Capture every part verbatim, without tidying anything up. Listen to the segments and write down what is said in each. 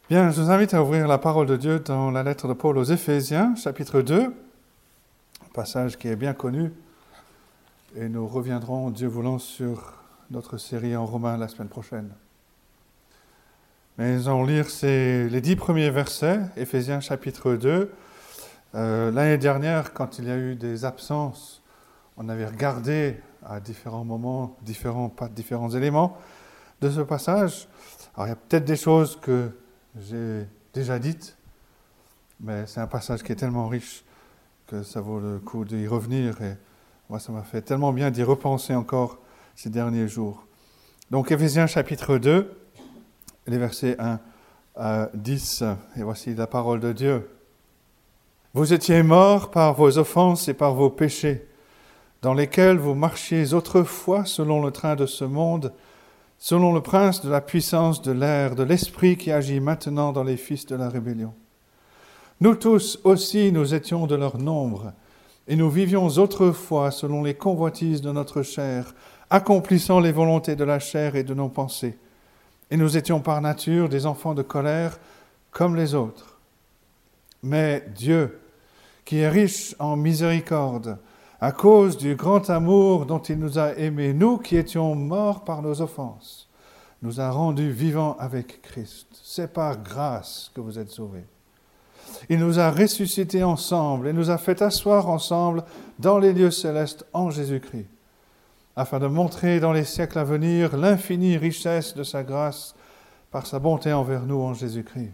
Bien, je vous invite à ouvrir la parole de Dieu dans la lettre de Paul aux Éphésiens, chapitre deux, un passage qui est bien connu, et nous reviendrons, Dieu voulant, sur notre série en Romains la semaine prochaine. Mais nous allons lire ces, les dix premiers versets, Éphésiens chapitre deux. Euh, l'année dernière, quand il y a eu des absences, on avait regardé à différents moments, différents, pas différents éléments de ce passage. Alors il y a peut-être des choses que j'ai déjà dites, mais c'est un passage qui est tellement riche que ça vaut le coup d'y revenir. Et moi, ça m'a fait tellement bien d'y repenser encore ces derniers jours. Donc, Éphésiens chapitre deux, les versets un à dix, et voici la parole de Dieu. « Vous étiez morts par vos offenses et par vos péchés, dans lesquels vous marchiez autrefois selon le train de ce monde, selon le prince de la puissance de l'air, de l'esprit qui agit maintenant dans les fils de la rébellion. Nous tous aussi, nous étions de leur nombre, et nous vivions autrefois selon les convoitises de notre chair, accomplissant les volontés de la chair et de nos pensées. Et nous étions par nature des enfants de colère comme les autres. Mais Dieu, qui est riche en miséricorde, à cause du grand amour dont il nous a aimés, nous qui étions morts par nos offenses, nous a rendus vivants avec Christ. C'est par grâce que vous êtes sauvés. Il nous a ressuscités ensemble et nous a fait asseoir ensemble dans les lieux célestes en Jésus-Christ, afin de montrer dans les siècles à venir l'infinie richesse de sa grâce par sa bonté envers nous en Jésus-Christ.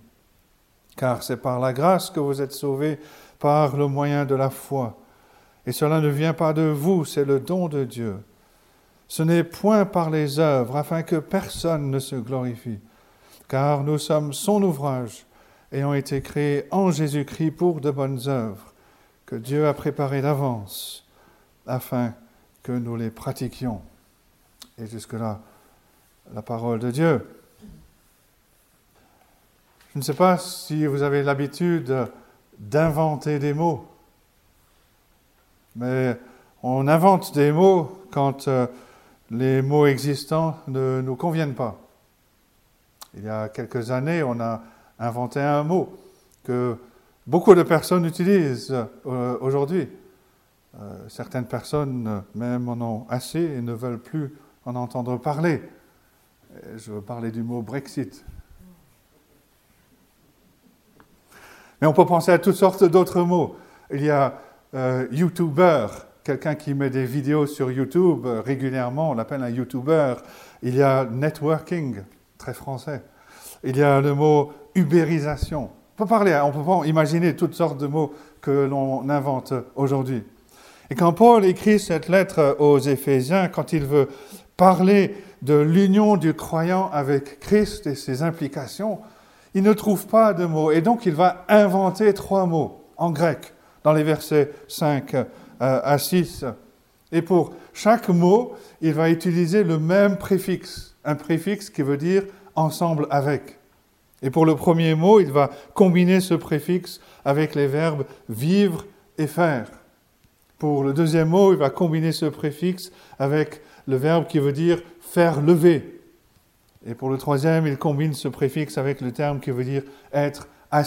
Car c'est par la grâce que vous êtes sauvés par le moyen de la foi. Et cela ne vient pas de vous, c'est le don de Dieu. Ce n'est point par les œuvres, afin que personne ne se glorifie, car nous sommes son ouvrage, ayant été créés en Jésus-Christ pour de bonnes œuvres, que Dieu a préparées d'avance, afin que nous les pratiquions. » Et jusque-là, la parole de Dieu. Je ne sais pas si vous avez l'habitude d'inventer des mots, mais on invente des mots quand euh, les mots existants ne nous conviennent pas. Il y a quelques années, on a inventé un mot que beaucoup de personnes utilisent euh, aujourd'hui. Euh, certaines personnes même en ont assez et ne veulent plus en entendre parler. Et je veux parler du mot Brexit. Mais on peut penser à toutes sortes d'autres mots. Il y a euh, YouTuber, quelqu'un qui met des vidéos sur YouTube euh, régulièrement, on l'appelle un YouTuber. Il y a networking, très français. Il y a le mot ubérisation. On peut parler, on peut imaginer toutes sortes de mots que l'on invente aujourd'hui. Et quand Paul écrit cette lettre aux Éphésiens, quand il veut parler de l'union du croyant avec Christ et ses implications, il ne trouve pas de mots. Et donc il va inventer trois mots en grec, dans les versets cinq à six. Et pour chaque mot, il va utiliser le même préfixe, un préfixe qui veut dire « ensemble avec ». Et pour le premier mot, il va combiner ce préfixe avec les verbes « vivre » et « faire ». Pour le deuxième mot, il va combiner ce préfixe avec le verbe qui veut dire « faire lever ». Et pour le troisième, il combine ce préfixe avec le terme qui veut dire « être assis ».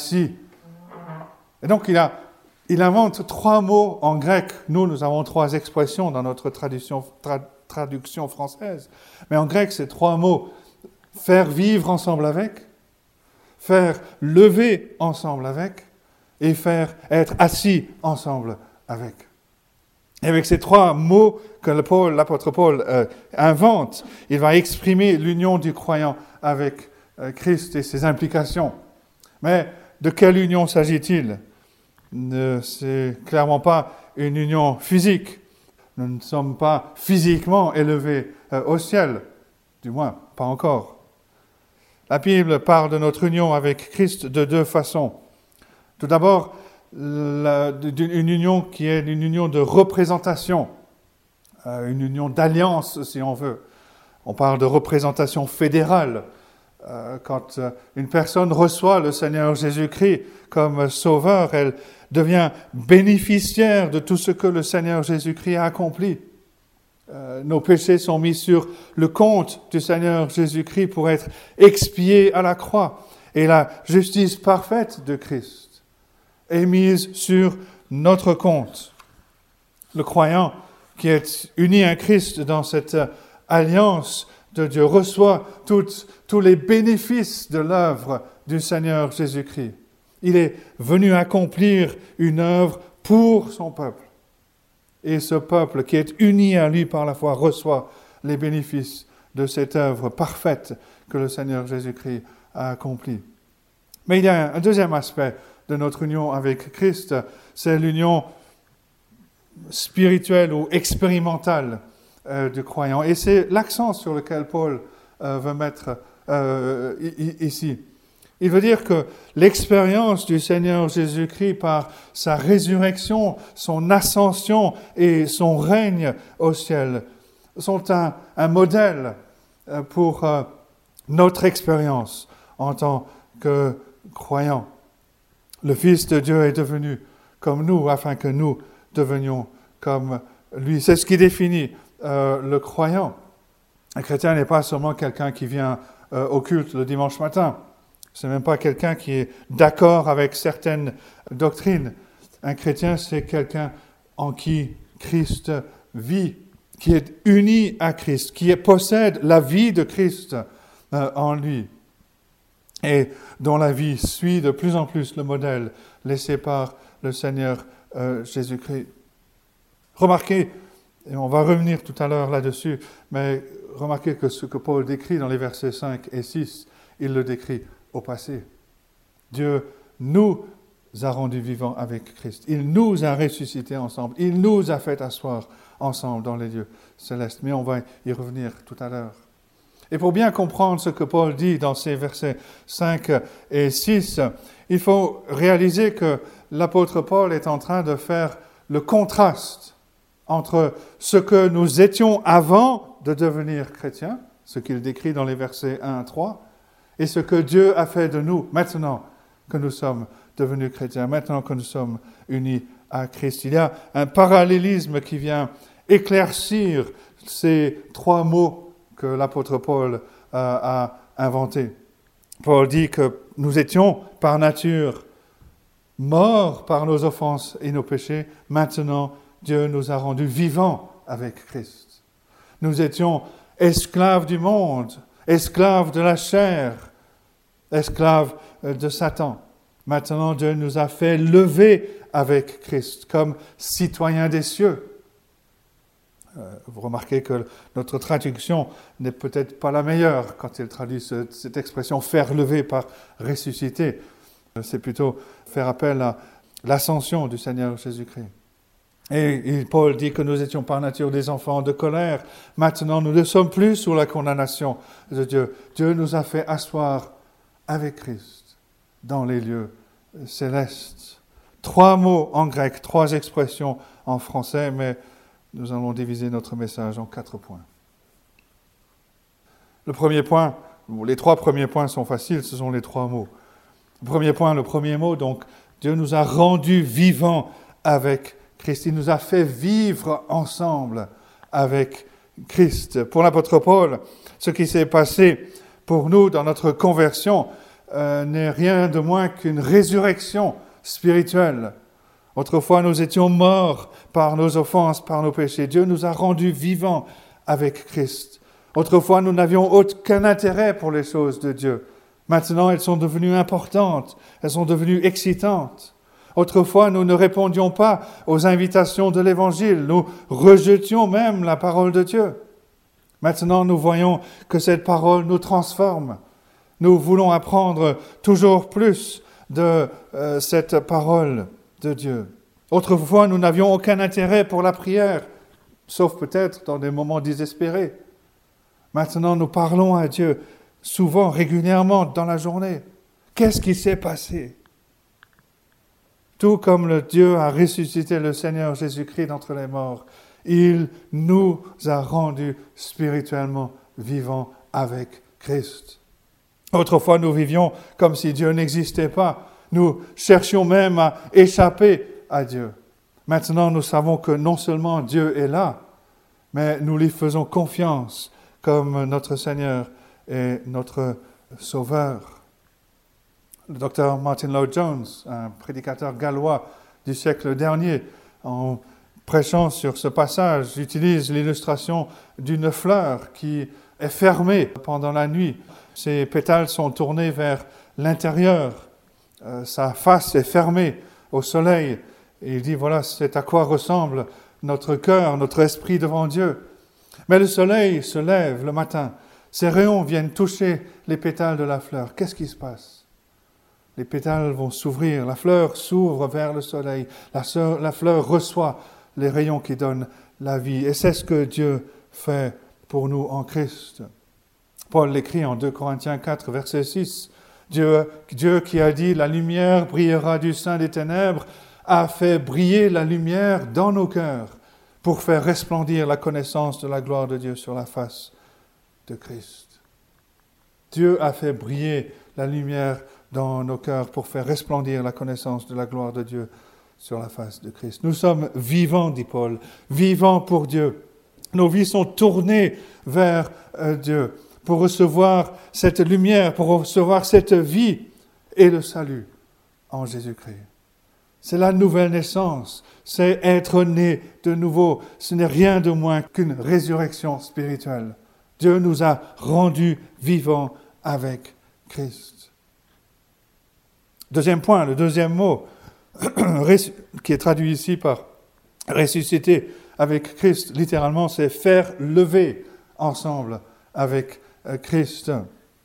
Et donc, il, a, il invente trois mots en grec. Nous, nous avons trois expressions dans notre traduction, tra, traduction française. Mais en grec, c'est trois mots. Faire vivre ensemble avec, faire lever ensemble avec, et faire être assis ensemble avec. Et avec ces trois mots que le Paul, l'apôtre Paul euh, invente, il va exprimer l'union du croyant avec euh, Christ et ses implications. Mais de quelle union s'agit-il ? Ne, c'est clairement pas une union physique. Nous ne sommes pas physiquement élevés euh, au ciel, du moins pas encore. La Bible parle de notre union avec Christ de deux façons. Tout d'abord, la, une union qui est une union de représentation, euh, une union d'alliance, si on veut. On parle de représentation fédérale. Euh, quand euh, une personne reçoit le Seigneur Jésus-Christ comme sauveur, elle devient bénéficiaire de tout ce que le Seigneur Jésus-Christ a accompli. Euh, nos péchés sont mis sur le compte du Seigneur Jésus-Christ pour être expiés à la croix. Et la justice parfaite de Christ est mise sur notre compte. Le croyant qui est uni à Christ dans cette alliance de Dieu reçoit toutes, tous les bénéfices de l'œuvre du Seigneur Jésus-Christ. Il est venu accomplir une œuvre pour son peuple. Et ce peuple qui est uni à lui par la foi reçoit les bénéfices de cette œuvre parfaite que le Seigneur Jésus-Christ a accomplie. Mais il y a un deuxième aspect de notre union avec Christ, c'est l'union spirituelle ou expérimentale euh, du croyant. Et c'est l'accent sur lequel Paul euh, veut mettre euh, ici. Il veut dire que l'expérience du Seigneur Jésus-Christ par sa résurrection, son ascension et son règne au ciel sont un, un modèle pour euh, notre expérience en tant que croyants. Le Fils de Dieu est devenu comme nous afin que nous devenions comme lui. C'est ce qui définit euh, le croyant. Un chrétien n'est pas seulement quelqu'un qui vient euh, au culte le dimanche matin. Ce n'est même pas quelqu'un qui est d'accord avec certaines doctrines. Un chrétien, c'est quelqu'un en qui Christ vit, qui est uni à Christ, qui possède la vie de Christ euh, en lui et dont la vie suit de plus en plus le modèle laissé par le Seigneur euh, Jésus-Christ. Remarquez, et on va revenir tout à l'heure là-dessus, mais remarquez que ce que Paul décrit dans les versets cinq et six, il le décrit au passé. Dieu nous a rendus vivants avec Christ. Il nous a ressuscités ensemble. Il nous a fait asseoir ensemble dans les lieux célestes. Mais on va y revenir tout à l'heure. Et pour bien comprendre ce que Paul dit dans ces versets cinq et six, il faut réaliser que l'apôtre Paul est en train de faire le contraste entre ce que nous étions avant de devenir chrétiens, ce qu'il décrit dans les versets un à trois, et ce que Dieu a fait de nous maintenant que nous sommes devenus chrétiens, maintenant que nous sommes unis à Christ. Il y a un parallélisme qui vient éclaircir ces trois mots que l'apôtre Paul euh, a inventés. Paul dit que nous étions par nature morts par nos offenses et nos péchés. Maintenant, Dieu nous a rendus vivants avec Christ. Nous étions esclaves du monde, esclaves de la chair, esclaves de Satan. Maintenant, Dieu nous a fait lever avec Christ comme citoyens des cieux. Euh, vous remarquez que notre traduction n'est peut-être pas la meilleure quand il traduit ce, cette expression « faire lever » par « ressusciter ». C'est plutôt faire appel à l'ascension du Seigneur Jésus-Christ. Et, et Paul dit que nous étions par nature des enfants de colère. Maintenant, nous ne sommes plus sous la condamnation de Dieu. Dieu nous a fait asseoir avec Christ dans les lieux célestes. Trois mots en grec, trois expressions en français, mais nous allons diviser notre message en quatre points. Le premier point, les trois premiers points sont faciles, ce sont les trois mots. Le premier point, le premier mot, donc, Dieu nous a rendus vivants avec Christ. Il nous a fait vivre ensemble avec Christ. Pour l'apôtre Paul, ce qui s'est passé pour nous dans notre conversion euh, n'est rien de moins qu'une résurrection spirituelle. Autrefois, nous étions morts par nos offenses, par nos péchés. Dieu nous a rendus vivants avec Christ. Autrefois, nous n'avions aucun intérêt pour les choses de Dieu. Maintenant, elles sont devenues importantes, elles sont devenues excitantes. Autrefois, nous ne répondions pas aux invitations de l'Évangile, nous rejetions même la parole de Dieu. Maintenant, nous voyons que cette parole nous transforme. Nous voulons apprendre toujours plus de euh, cette parole de Dieu. Autrefois, nous n'avions aucun intérêt pour la prière, sauf peut-être dans des moments désespérés. Maintenant, nous parlons à Dieu souvent, régulièrement dans la journée. Qu'est-ce qui s'est passé? Tout comme le Dieu a ressuscité le Seigneur Jésus-Christ d'entre les morts, il nous a rendus spirituellement vivants avec Christ. Autrefois, nous vivions comme si Dieu n'existait pas. Nous cherchions même à échapper à Dieu. Maintenant, nous savons que non seulement Dieu est là, mais nous lui faisons confiance comme notre Seigneur et notre Sauveur. le docteur Martin Lloyd-Jones, un prédicateur gallois du siècle dernier, en prêchant sur ce passage, utilise l'illustration d'une fleur qui est fermée pendant la nuit. Ses pétales sont tournés vers l'intérieur. Euh, sa face est fermée au soleil. Et il dit, voilà, c'est à quoi ressemble notre cœur, notre esprit devant Dieu. Mais le soleil se lève le matin. Ses rayons viennent toucher les pétales de la fleur. Qu'est-ce qui se passe? Les pétales vont s'ouvrir. La fleur s'ouvre vers le soleil. La, so- la fleur reçoit les rayons qui donnent la vie. Et c'est ce que Dieu fait pour nous en Christ. Paul l'écrit en deux Corinthiens quatre, verset six. Dieu, Dieu qui a dit « La lumière brillera du sein des ténèbres » a fait briller la lumière dans nos cœurs pour faire resplendir la connaissance de la gloire de Dieu sur la face de Christ. Dieu a fait briller la lumière dans nos cœurs pour faire resplendir la connaissance de la gloire de Dieu sur la face de Christ. Nous sommes vivants, dit Paul, vivants pour Dieu. Nos vies sont tournées vers euh, Dieu pour recevoir cette lumière, pour recevoir cette vie et le salut en Jésus-Christ. C'est la nouvelle naissance, c'est être né de nouveau. Ce n'est rien de moins qu'une résurrection spirituelle. Dieu nous a rendus vivants avec Christ. Deuxième point, le deuxième mot, qui est traduit ici par ressusciter avec Christ, littéralement, c'est faire lever ensemble avec Christ.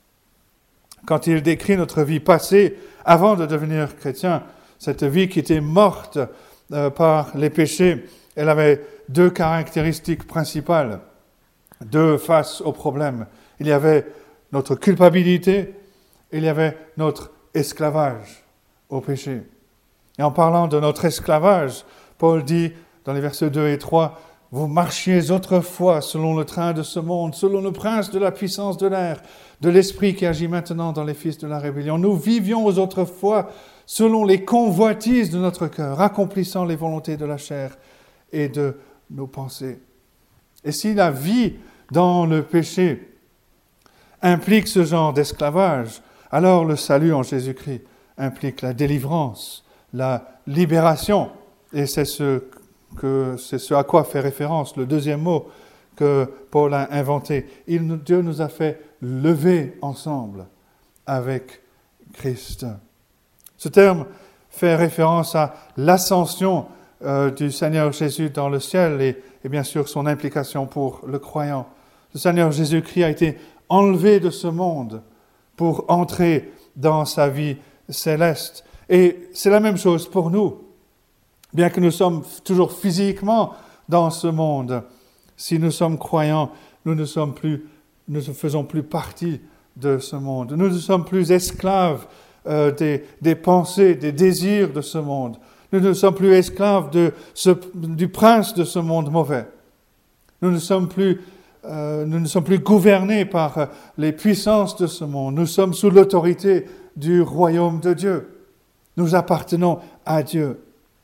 Quand il décrit notre vie passée, avant de devenir chrétien, cette vie qui était morte euh, par les péchés, elle avait deux caractéristiques principales, deux faces au problème. Il y avait notre culpabilité, il y avait notre esclavage au péché. Et en parlant de notre esclavage, Paul dit dans les versets deux et trois, « Vous marchiez autrefois selon le train de ce monde, selon le prince de la puissance de l'air, de l'esprit qui agit maintenant dans les fils de la rébellion. Nous vivions autrefois selon les convoitises de notre cœur, accomplissant les volontés de la chair et de nos pensées. » Et si la vie dans le péché implique ce genre d'esclavage, alors le salut en Jésus-Christ implique la délivrance, la libération. Et c'est ce, que, c'est ce à quoi fait référence le deuxième mot que Paul a inventé. Il, Dieu nous a fait lever ensemble avec Christ. Ce terme fait référence à l'ascension euh, du Seigneur Jésus dans le ciel et, et bien sûr son implication pour le croyant. Le Seigneur Jésus-Christ a été enlevé de ce monde pour entrer dans sa vie céleste. Et c'est la même chose pour nous. Bien que nous sommes toujours physiquement dans ce monde, si nous sommes croyants, nous ne sommes plus, nous ne faisons plus partie de ce monde. Nous ne sommes plus esclaves euh, des, des pensées, des désirs de ce monde. Nous ne sommes plus esclaves de ce, du prince de ce monde mauvais. Nous ne sommes plus, euh, nous ne sommes plus gouvernés par euh, les puissances de ce monde. Nous sommes sous l'autorité du royaume de Dieu. Nous appartenons à Dieu.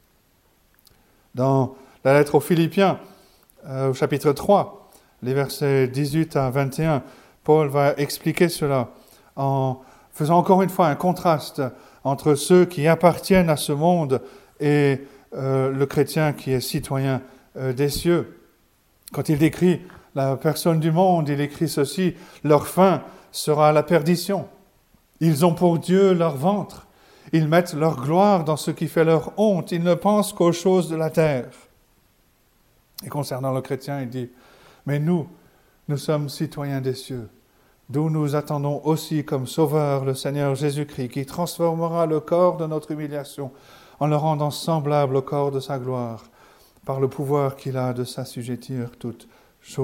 Dans la lettre aux Philippiens, euh, au chapitre trois, les versets dix-huit à vingt et un, Paul va expliquer cela en faisant encore une fois un contraste entre ceux qui appartiennent à ce monde et euh, le chrétien qui est citoyen euh, des cieux. Quand il décrit la personne du monde, il écrit ceci, « Leur fin sera la perdition. Ils ont pour Dieu leur ventre. Ils mettent leur gloire dans ce qui fait leur honte. Ils ne pensent qu'aux choses de la terre. » Et concernant le chrétien, il dit, « Mais nous, nous sommes citoyens des cieux, d'où nous attendons aussi comme sauveur le Seigneur Jésus-Christ, qui transformera le corps de notre humiliation en le rendant semblable au corps de sa gloire, par le pouvoir qu'il a de s'assujettir toutes choses. »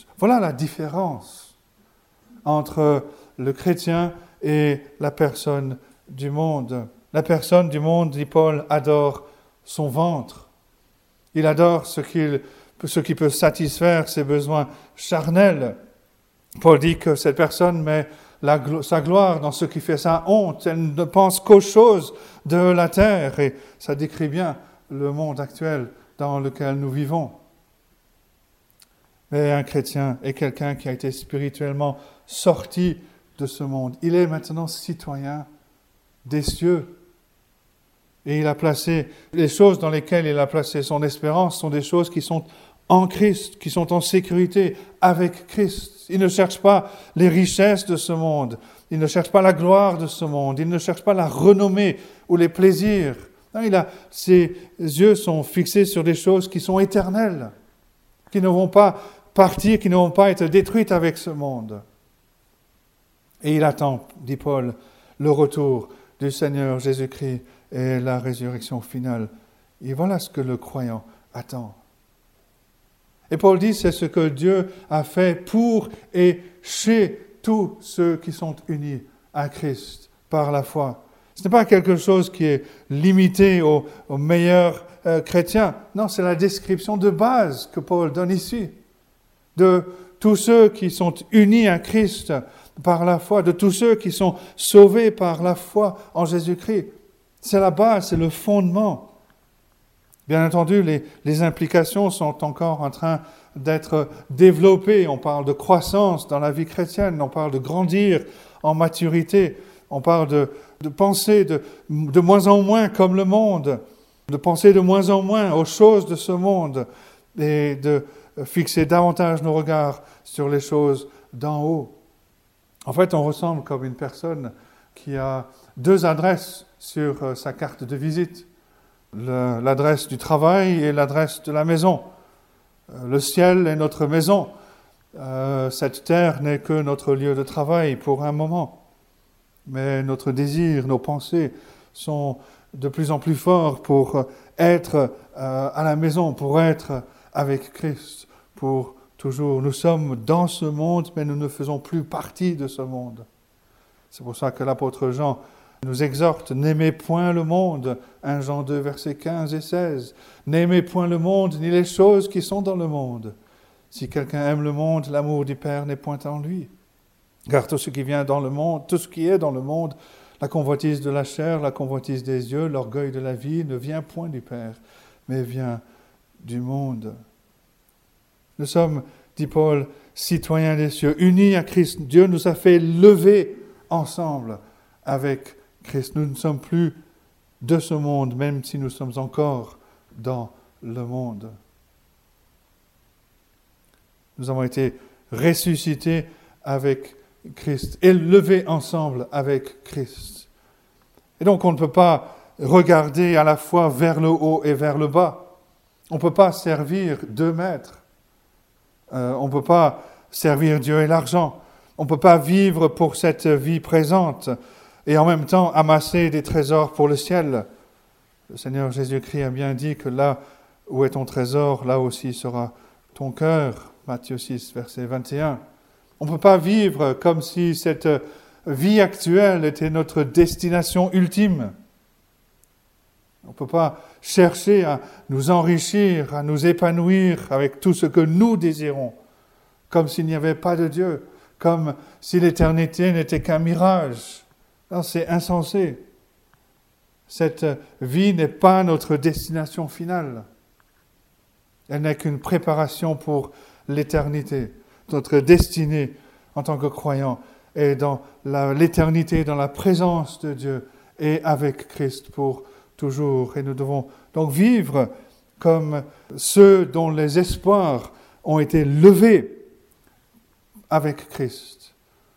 Voilà la différence entre le chrétien et la personne du monde. La personne du monde, dit Paul, adore son ventre. Il adore ce, qu'il, ce qui peut satisfaire ses besoins charnels. Paul dit que cette personne met la, sa gloire dans ce qui fait sa honte. Elle ne pense qu'aux choses de la terre. Et ça décrit bien le monde actuel dans lequel nous vivons. Mais un chrétien est quelqu'un qui a été spirituellement sorti de ce monde. Il est maintenant citoyen des cieux. Et il a placé, les choses dans lesquelles il a placé son espérance sont des choses qui sont en Christ, qui sont en sécurité avec Christ. Il ne cherche pas les richesses de ce monde, il ne cherche pas la gloire de ce monde, il ne cherche pas la renommée ou les plaisirs. Non, il a, ses yeux sont fixés sur des choses qui sont éternelles, qui ne vont pas partir, qui ne vont pas être détruites avec ce monde. Et il attend, dit Paul, le retour du Seigneur Jésus-Christ et la résurrection finale. Et voilà ce que le croyant attend. Et Paul dit, c'est ce que Dieu a fait pour et chez tous ceux qui sont unis à Christ par la foi. Ce n'est pas quelque chose qui est limité aux, aux meilleurs euh, chrétiens. Non, c'est la description de base que Paul donne ici. De tous ceux qui sont unis à Christ par la foi, de tous ceux qui sont sauvés par la foi en Jésus-Christ. C'est la base, c'est le fondement. Bien entendu, les, les implications sont encore en train d'être développées. On parle de croissance dans la vie chrétienne, on parle de grandir en maturité, on parle de, de penser de, de moins en moins comme le monde, de penser de moins en moins aux choses de ce monde et de fixer davantage nos regards sur les choses d'en haut. En fait, on ressemble comme une personne qui a deux adresses sur sa carte de visite. Le, l'adresse du travail et l'adresse de la maison. Le ciel est notre maison. Euh, cette terre n'est que notre lieu de travail pour un moment. Mais notre désir, nos pensées sont de plus en plus forts pour être euh, à la maison, pour être avec Christ, pour toujours. Nous sommes dans ce monde, mais nous ne faisons plus partie de ce monde. C'est pour ça que l'apôtre Jean nous exhorte, n'aimez point le monde, premier Jean deux, versets quinze et seize. N'aimez point le monde, ni les choses qui sont dans le monde. Si quelqu'un aime le monde, l'amour du Père n'est point en lui. Car tout ce qui vient dans le monde, tout ce qui est dans le monde, la convoitise de la chair, la convoitise des yeux, l'orgueil de la vie, ne vient point du Père, mais vient du monde. Nous sommes, dit Paul, citoyens des cieux, unis à Christ. Dieu nous a fait lever ensemble avec Christ. Nous ne sommes plus de ce monde, même si nous sommes encore dans le monde. Nous avons été ressuscités avec Christ, élevés ensemble avec Christ. Et donc on ne peut pas regarder à la fois vers le haut et vers le bas. On ne peut pas servir deux maîtres. Euh, on ne peut pas servir Dieu et l'argent. On ne peut pas vivre pour cette vie présente et en même temps amasser des trésors pour le ciel. Le Seigneur Jésus-Christ a bien dit que là où est ton trésor, là aussi sera ton cœur. Matthieu six, verset vingt et un. On ne peut pas vivre comme si cette vie actuelle était notre destination ultime. On ne peut pas chercher à nous enrichir, à nous épanouir avec tout ce que nous désirons, comme s'il n'y avait pas de Dieu, comme si l'éternité n'était qu'un mirage. Non, c'est insensé. Cette vie n'est pas notre destination finale. Elle n'est qu'une préparation pour l'éternité. Notre destinée en tant que croyants est dans la, l'éternité, dans la présence de Dieu et avec Christ pour toujours. Et nous devons donc vivre comme ceux dont les espoirs ont été levés avec Christ.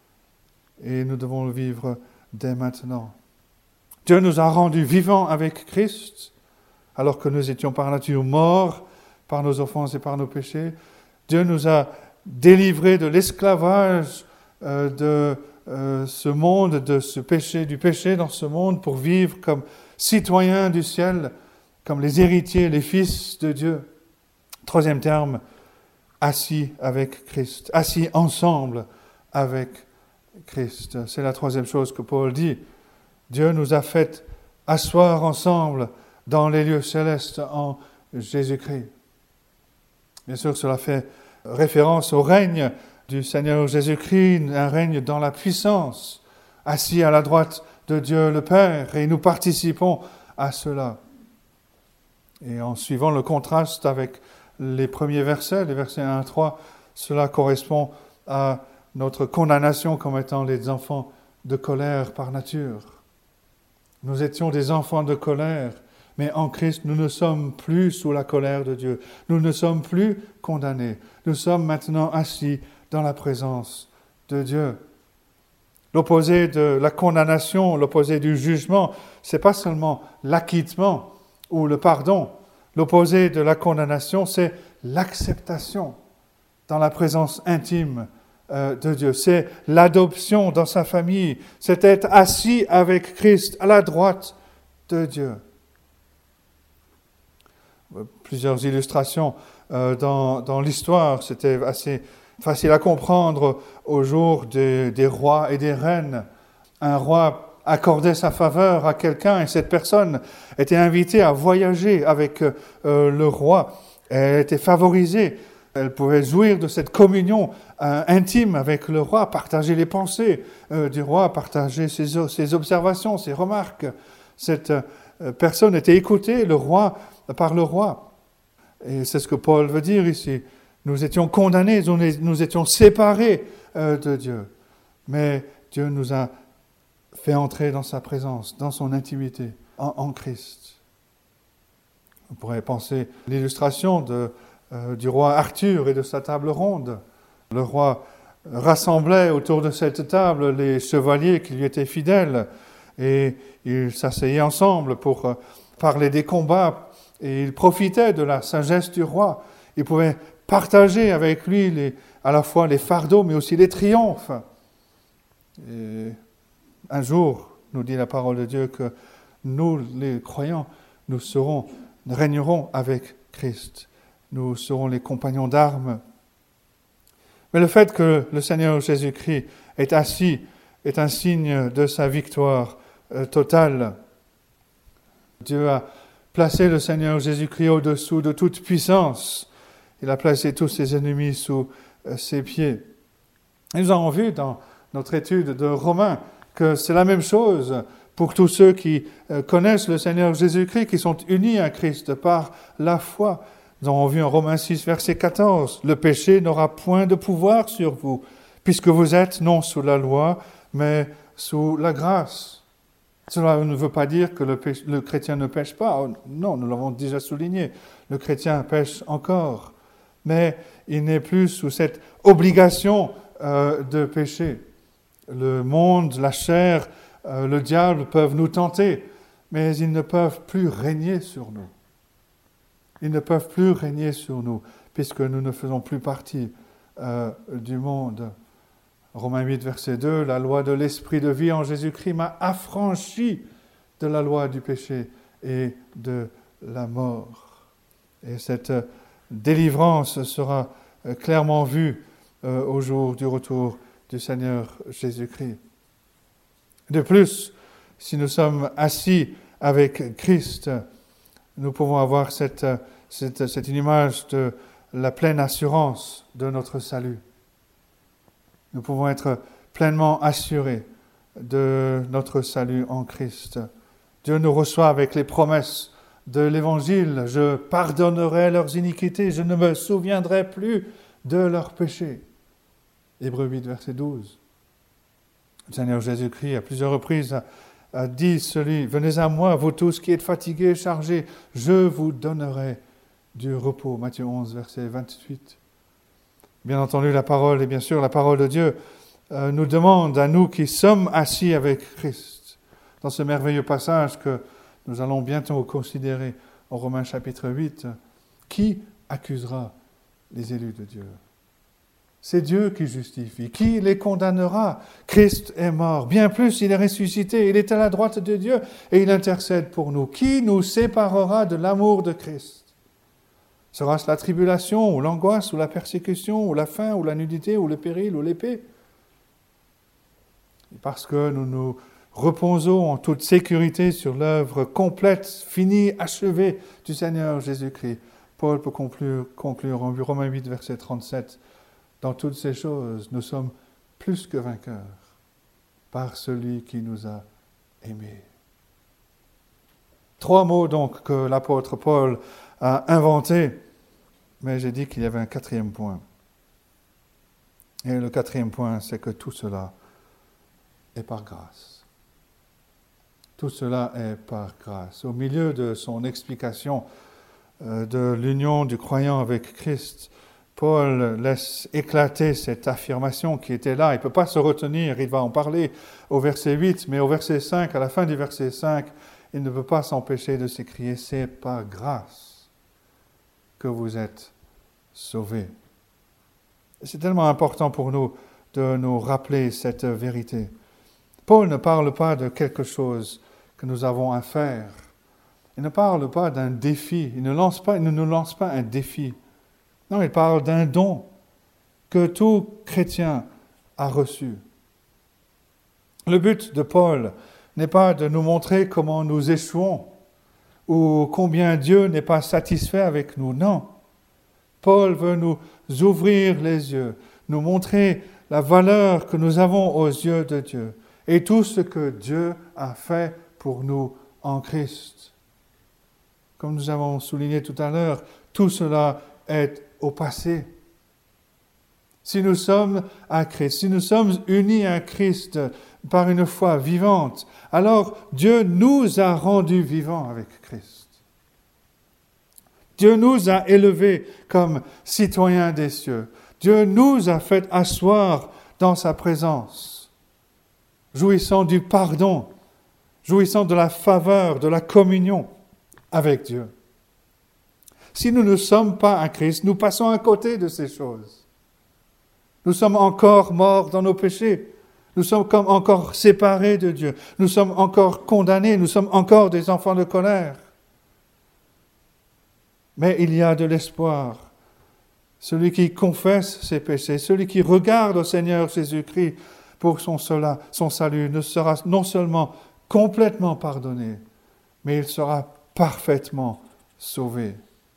Et nous devons le vivre dès maintenant. Dieu nous a rendus vivants avec Christ, alors que nous étions par nature morts par nos offenses et par nos péchés. Dieu nous a délivrés de l'esclavage euh, de euh, ce monde, de ce péché, du péché dans ce monde, pour vivre comme citoyens du ciel, comme les héritiers, les fils de Dieu. Troisième terme, assis avec Christ, assis ensemble avec Christ. C'est la troisième chose que Paul dit. Dieu nous a fait asseoir ensemble dans les lieux célestes en Jésus-Christ. Bien sûr, cela fait référence au règne du Seigneur Jésus-Christ, un règne dans la puissance, assis à la droite de Dieu le Père, et nous participons à cela. Et en suivant le contraste avec les premiers versets, les versets un à trois, cela correspond à notre condamnation comme étant les enfants de colère par nature. Nous étions des enfants de colère, mais en Christ, nous ne sommes plus sous la colère de Dieu. Nous ne sommes plus condamnés. Nous sommes maintenant assis dans la présence de Dieu. L'opposé de la condamnation, l'opposé du jugement, ce n'est pas seulement l'acquittement ou le pardon. L'opposé de la condamnation, c'est l'acceptation dans la présence intime euh, de Dieu. C'est l'adoption dans sa famille. C'est être assis avec Christ à la droite de Dieu. Plusieurs illustrations euh, dans, dans l'histoire, c'était assez facile à comprendre au jour des, des rois et des reines. Un roi accordait sa faveur à quelqu'un et cette personne était invitée à voyager avec euh, le roi. Elle était favorisée. Elle pouvait jouir de cette communion euh, intime avec le roi, partager les pensées euh, du roi, partager ses, ses observations, ses remarques. Cette euh, personne était écoutée le roi, par le roi. Et c'est ce que Paul veut dire ici. Nous étions condamnés, nous étions séparés euh, de Dieu. Mais Dieu nous a fait entrer dans sa présence, dans son intimité, en, en Christ. On pourrait penser à l'illustration de, euh, du roi Arthur et de sa table ronde. Le roi rassemblait autour de cette table les chevaliers qui lui étaient fidèles et ils s'asseyaient ensemble pour euh, parler des combats et ils profitaient de la sagesse du roi. Ils pouvaient partager avec lui les, à la fois les fardeaux mais aussi les triomphes. Et un jour, nous dit la parole de Dieu que nous, les croyants, nous serons, nous régnerons avec Christ. Nous serons les compagnons d'armes. Mais le fait que le Seigneur Jésus-Christ est assis est un signe de sa victoire euh, totale. Dieu a placé le Seigneur Jésus-Christ au-dessous de toute puissance. Il a placé tous ses ennemis sous euh, ses pieds. Et nous avons vu dans notre étude de Romains que c'est la même chose pour tous ceux qui euh, connaissent le Seigneur Jésus-Christ, qui sont unis à Christ par la foi. Nous avons vu en Romains six, verset quatorze, « Le péché n'aura point de pouvoir sur vous, puisque vous êtes non sous la loi, mais sous la grâce. » Cela ne veut pas dire que le, péché, le chrétien ne pêche pas. Non, nous l'avons déjà souligné. Le chrétien pêche encore. Mais il n'est plus sous cette obligation euh, de pécher. Le monde, la chair, euh, le diable peuvent nous tenter, mais ils ne peuvent plus régner sur nous. Ils ne peuvent plus régner sur nous, puisque nous ne faisons plus partie euh, du monde. Romains huit, verset deux, « La loi de l'esprit de vie en Jésus-Christ m'a affranchi de la loi du péché et de la mort. » Et cette euh, délivrance sera euh, clairement vue euh, au jour du retour du Seigneur Jésus-Christ. De plus, si nous sommes assis avec Christ, nous pouvons avoir cette, cette, cette image de la pleine assurance de notre salut. Nous pouvons être pleinement assurés de notre salut en Christ. Dieu nous reçoit avec les promesses de l'Évangile. « Je pardonnerai leurs iniquités, je ne me souviendrai plus de leurs péchés. » Hébreux huit, verset douze. Le Seigneur Jésus-Christ, à plusieurs reprises, a, a dit celui, « Venez à moi, vous tous qui êtes fatigués et chargés, je vous donnerai du repos. » Matthieu onze, verset vingt-huit. Bien entendu, la parole, et bien sûr la parole de Dieu, euh, nous demande à nous qui sommes assis avec Christ, dans ce merveilleux passage que nous allons bientôt considérer en Romains chapitre huit, qui accusera les élus de Dieu ? C'est Dieu qui justifie. Qui les condamnera ? Christ est mort. Bien plus, il est ressuscité. Il est à la droite de Dieu et il intercède pour nous. Qui nous séparera de l'amour de Christ ? Sera-ce la tribulation, ou l'angoisse, ou la persécution, ou la faim, ou la nudité, ou le péril, ou l'épée ? Et parce que nous nous reposons en toute sécurité sur l'œuvre complète, finie, achevée du Seigneur Jésus-Christ, Paul peut conclure, conclure en Romains huit, verset trente-sept, « Dans toutes ces choses, nous sommes plus que vainqueurs par celui qui nous a aimés. » Trois mots donc que l'apôtre Paul a inventés, mais j'ai dit qu'il y avait un quatrième point. Et le quatrième point, c'est que tout cela est par grâce. Tout cela est par grâce. Au milieu de son explication euh, de l'union du croyant avec Christ, Paul laisse éclater cette affirmation qui était là. Il ne peut pas se retenir, il va en parler au verset huit, mais au verset cinq, à la fin du verset cinq, il ne peut pas s'empêcher de s'écrier « C'est par grâce que vous êtes sauvés ». C'est tellement important pour nous de nous rappeler cette vérité. Paul ne parle pas de quelque chose que nous avons à faire. Il ne parle pas d'un défi. Il ne, lance pas, il ne nous lance pas un défi. Non, il parle d'un don que tout chrétien a reçu. Le but de Paul n'est pas de nous montrer comment nous échouons ou combien Dieu n'est pas satisfait avec nous. Non. Paul veut nous ouvrir les yeux, nous montrer la valeur que nous avons aux yeux de Dieu et tout ce que Dieu a fait pour nous en Christ. Comme nous avons souligné tout à l'heure, tout cela est au passé. Si nous sommes à Christ, si nous sommes unis à Christ par une foi vivante, alors Dieu nous a rendus vivants avec Christ. Dieu nous a élevés comme citoyens des cieux. Dieu nous a fait asseoir dans sa présence, jouissant du pardon, jouissant de la faveur, de la communion avec Dieu. Si nous ne sommes pas à Christ, nous passons à côté de ces choses. Nous sommes encore morts dans nos péchés. Nous sommes comme encore séparés de Dieu. Nous sommes encore condamnés. Nous sommes encore des enfants de colère. Mais il y a de l'espoir. Celui qui confesse ses péchés, celui qui regarde au Seigneur Jésus-Christ pour son, cela, son salut, ne sera non seulement complètement pardonné, mais il sera parfaitement sauvé.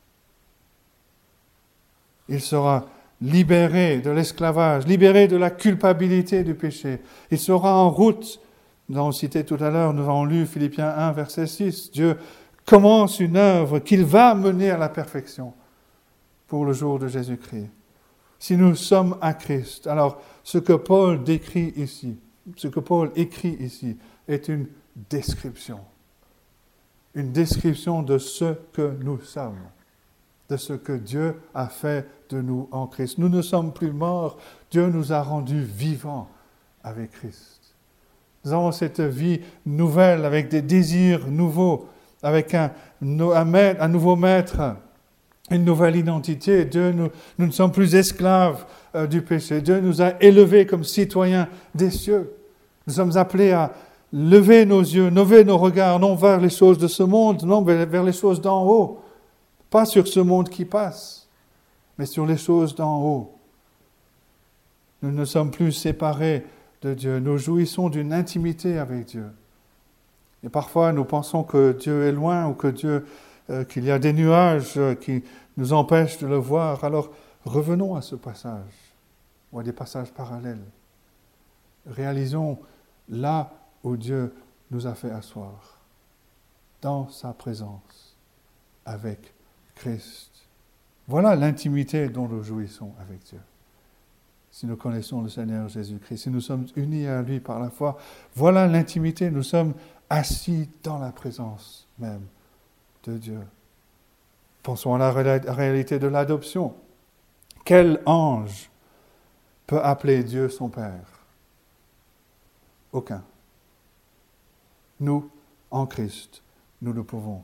Il sera libéré de l'esclavage, libéré de la culpabilité du péché. Il sera en route. Nous avons cité tout à l'heure, nous avons lu Philippiens un, verset six. Dieu commence une œuvre qu'il va mener à la perfection pour le jour de Jésus-Christ. Si nous sommes à Christ, alors ce que Paul décrit ici, ce que Paul écrit ici, est une description. Une description de ce que nous sommes, de ce que Dieu a fait de nous en Christ. Nous ne sommes plus morts, Dieu nous a rendus vivants avec Christ. Nous avons cette vie nouvelle, avec des désirs nouveaux, avec un, un, maître, un nouveau maître, une nouvelle identité. Dieu, nous, nous ne sommes plus esclaves euh, du péché. Dieu nous a élevés comme citoyens des cieux. Nous sommes appelés à lever nos yeux, lever nos regards, non vers les choses de ce monde, non vers les choses d'en haut. Pas sur ce monde qui passe, mais sur les choses d'en haut. Nous ne sommes plus séparés de Dieu. Nous jouissons d'une intimité avec Dieu. Et parfois, nous pensons que Dieu est loin ou que Dieu, euh, qu'il y a des nuages euh, qui nous empêchent de le voir. Alors, revenons à ce passage, ou à des passages parallèles. Réalisons là où Dieu nous a fait asseoir, dans sa présence, avec Christ. Voilà l'intimité dont nous jouissons avec Dieu. Si nous connaissons le Seigneur Jésus-Christ, si nous sommes unis à lui par la foi, voilà l'intimité. Nous sommes assis dans la présence même de Dieu. Pensons à la réalité de l'adoption. Quel ange peut appeler Dieu son Père? Aucun. Nous, en Christ, nous le pouvons.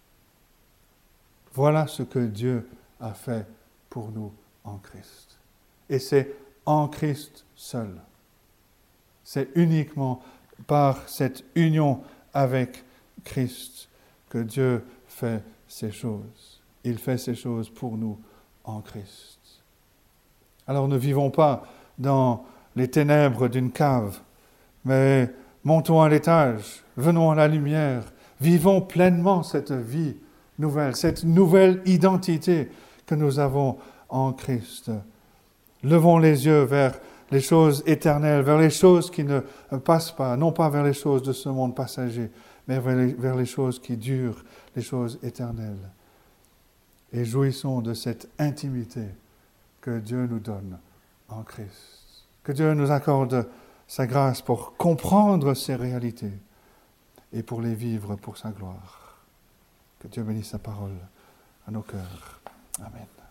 Voilà ce que Dieu a fait pour nous en Christ. Et c'est en Christ seul. C'est uniquement par cette union avec Christ que Dieu fait ces choses. Il fait ces choses pour nous en Christ. Alors ne vivons pas dans les ténèbres d'une cave, mais montons à l'étage, venons à la lumière, vivons pleinement cette vie nouvelle, cette nouvelle identité que nous avons en Christ. Levons les yeux vers les choses éternelles, vers les choses qui ne passent pas, non pas vers les choses de ce monde passager, mais vers les, vers les choses qui durent, les choses éternelles. Et jouissons de cette intimité que Dieu nous donne en Christ. Que Dieu nous accorde sa grâce pour comprendre ces réalités et pour les vivre pour sa gloire. Que Dieu bénisse sa parole à nos cœurs. Amen.